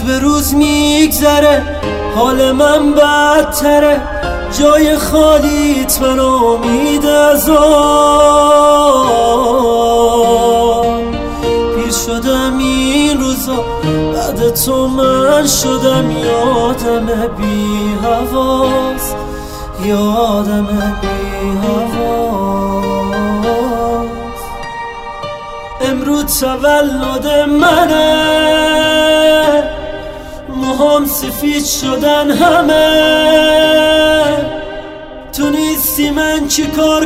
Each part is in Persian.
به روز میگذره، حال من بدتره، جای خالیت من امید از آن. پیر شدم این روزا، بعد تو من شدم یادم بی حواس، یادم بی حواس. امروز تولد منه، موهام سفید شدن همه، تو نیستی من چی کار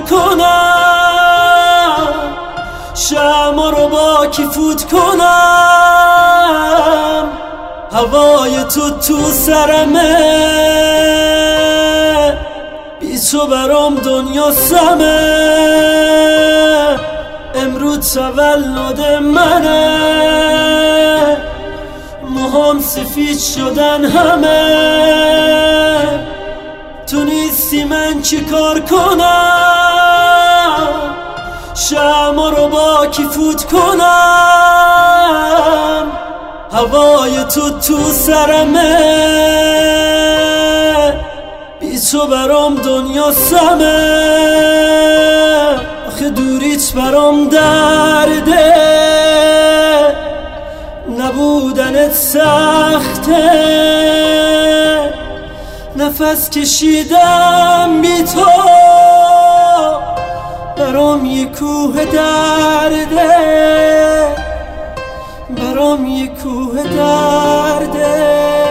کنم، شمع رو با کی فوت کنم، هوای تو سرمه، بی تو برام دنیا سمه. امروز تولد منه، موهام سفید شدن همه، تو نیستی من چی کار کنم، شمع رو با کی فوت کنم، هوای تو سرمه، بی تو برام دنیا سمه. آخه دوریت برام درده، نبودنت سخته، نفس کشیدم بی تو برام یه کوه درده، برام یه کوه درده.